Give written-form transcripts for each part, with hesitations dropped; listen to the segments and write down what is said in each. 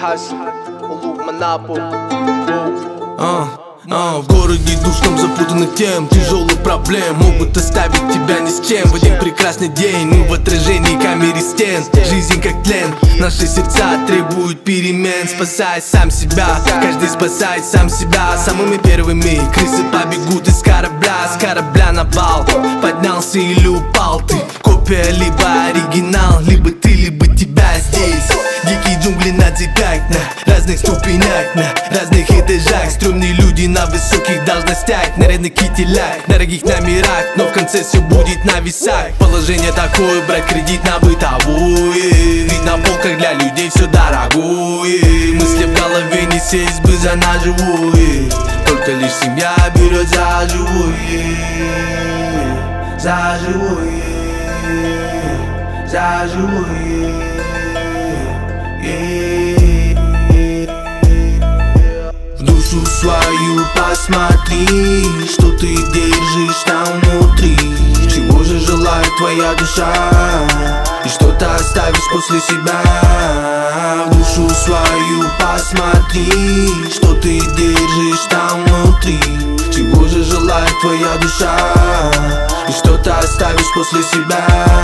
Хас, Улук Манапу. В городе душном запутанных тем, тяжелых проблем могут оставить тебя ни с чем. В один прекрасный день мы в отражении камеры стен. Жизнь как тлен, наши сердца требуют перемен. Спасай сам себя, каждый спасает сам себя. Самыми первыми крысы побегут из корабля. С корабля на бал поднялся или упал ты. Копия либо оригинал, либо ты, либо тебя здесь. Дикие джунгли на цепях, на разных ступенях, на разных этажах. Стрёмные люди на высоких должностях, нарядных кителях, дорогих номерах, но в конце все будет на весах. Положение такое, брать кредит на бытовое, ведь на полках для людей все дорогое. Мысли в голове, не сесть бы за наживое, только лишь семья берет за живое. За живое, за живое. В душу свою посмотри, что ты держишь там внутри. Чего же желает твоя душа, и что ты оставишь после себя. В душу свою посмотри, что ты держишь там внутри. Чего же желает твоя душа, и что ты оставишь после себя.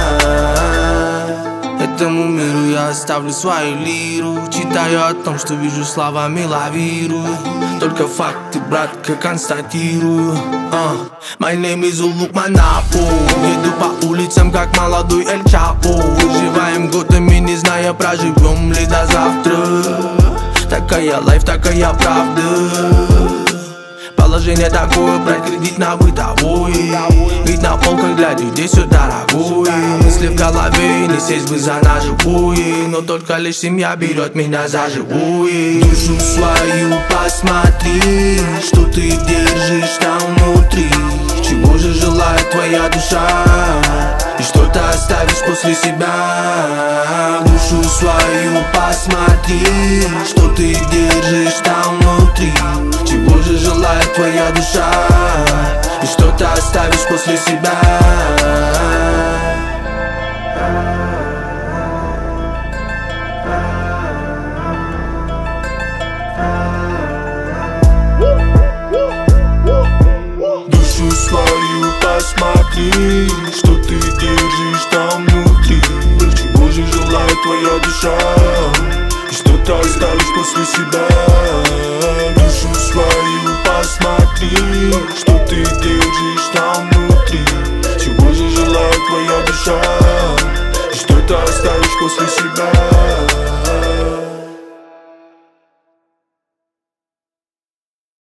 Этому миру я оставлю свою лиру, читаю о том, что вижу, словами лавирую. Только факты, братка, констатирую. My name is Улук Манапу. Еду по улицам, как молодой Эль Чапо. Выживаем годами, не зная, проживем ли до завтра. Такая лайф, такая правда. Положение такое, брать кредит на бытовое, ведь на полках для людей все дорогое. Мысли в голове, не сесть бы за наживое, но только лишь семья берет меня за живое. Душу свою посмотри, что ты держишь там внутри. Чего же желает твоя душа, и что ты оставишь после себя. Душу свою посмотри, что ты держишь там внутри. Чего же желает твоя душа, и что ты оставишь после себя. Душу свою посмотри, что ты держишь там внутри. Чего же желает твоя душа, и что ты оставишь после себя. Душу свою посмотри, что ты держишь там внутри. Чего же желает твоя душа, и что ты оставишь после себя.